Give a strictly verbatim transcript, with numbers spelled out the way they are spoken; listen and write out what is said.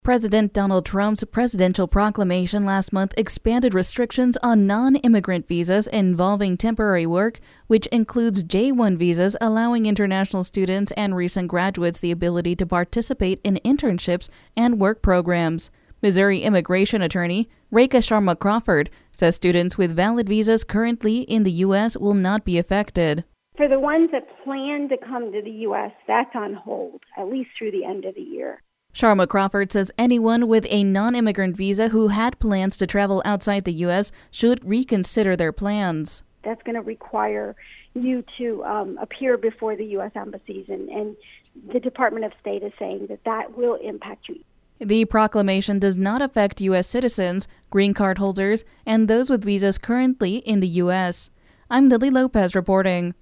President Donald Trump's presidential proclamation last month expanded restrictions on non-immigrant visas involving temporary work, which includes J one visas allowing international students and recent graduates the ability to participate in internships and work programs. Missouri immigration attorney Rekha Sharma Crawford says students with valid visas currently in the U S will not be affected. For the ones that plan to come to the U S, that's on hold, at least through the end of the year. Sharma Crawford says anyone with a non-immigrant visa who had plans to travel outside the U S should reconsider their plans. That's going to require you to um, appear before the U S embassies, and, and the Department of State is saying that that will impact you. The proclamation does not affect U S citizens, green card holders, and those with visas currently in the U S. I'm Lily Lopez reporting.